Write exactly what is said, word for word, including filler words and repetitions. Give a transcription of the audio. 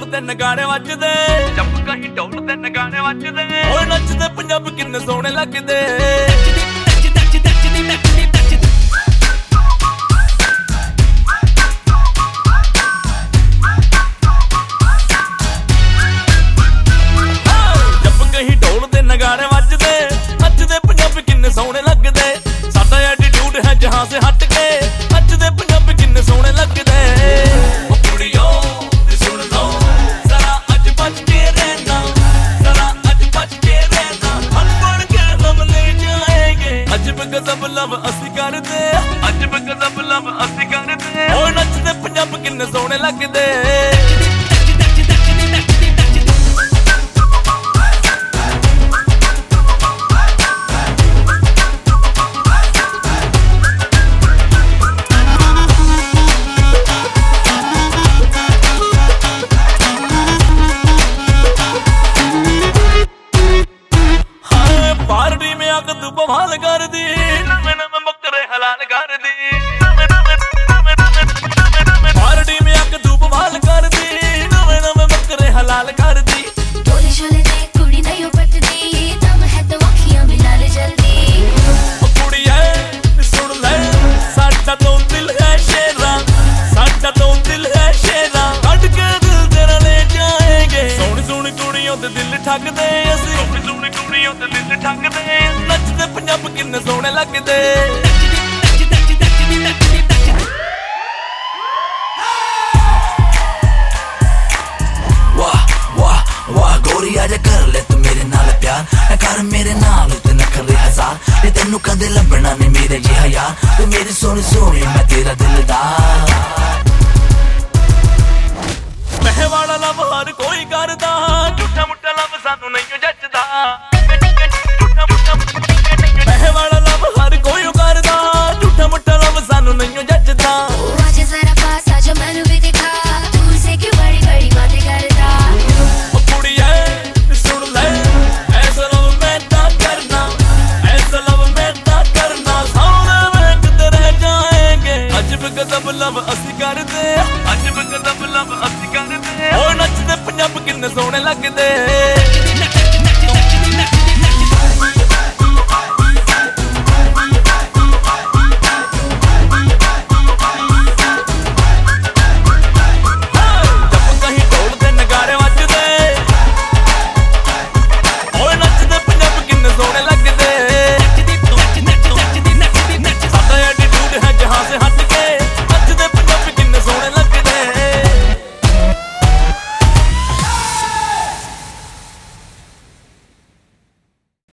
ते नगाड़े वजदे, जब कहीं ढोल ते नगाड़े वजदे, ओए नचदे पंजाबी किन्ने सोहणे लगदे। जब कहीं ढोल ते नगाड़े वजदे, नचदे पंजाबी किन्ने सोहणे लगदे। साडा एटीट्यूड है जहां से हट के, नचदे पंजाबी किन्ने सोहणे लगदे। गजब लब असी करदे, अजब गजब लब असी करदे, ओए नचदे पंजाब किन्ने सोहणे लगदे। पार्टी में आके तू बवाल कर दी, नवे नवे बकरे हलाल कर दी। पार्टी में आके तू बवाल कर दी, नवे नवे बकरे हलाल कर दी। टोले शोले दे कुड़ी नहीं पटदी, दम है तो अखियां मिला ले जल्दी। ओ कुड़ी है सुन ले, साडा तो दिल है शेरा, साडा तो दिल है शेरा, हट के दिल तेरा ले जाएंगे। सोहनी सोहनी कुड़ियों ते दिल ठगदे असी, सोहनी सोहनी कुड़ियों ते दिल ठगदे, नचदे पंजाब किन्ने सोहणे लगदे। वाह वाह वाह गोरी आजा कर ले तू मेरे नाल प्यार, कर मेरे नाल ते नखरे हजार, ते तेनू कदे लभना नहीं मेरे जिहा यार, ते मेरी सोहनी सोहनी मैं तेरा दिलदार। महवाड़ा लव हर कोई करदा, झूठा मुट्ठा लव सानू नहीं जचदा।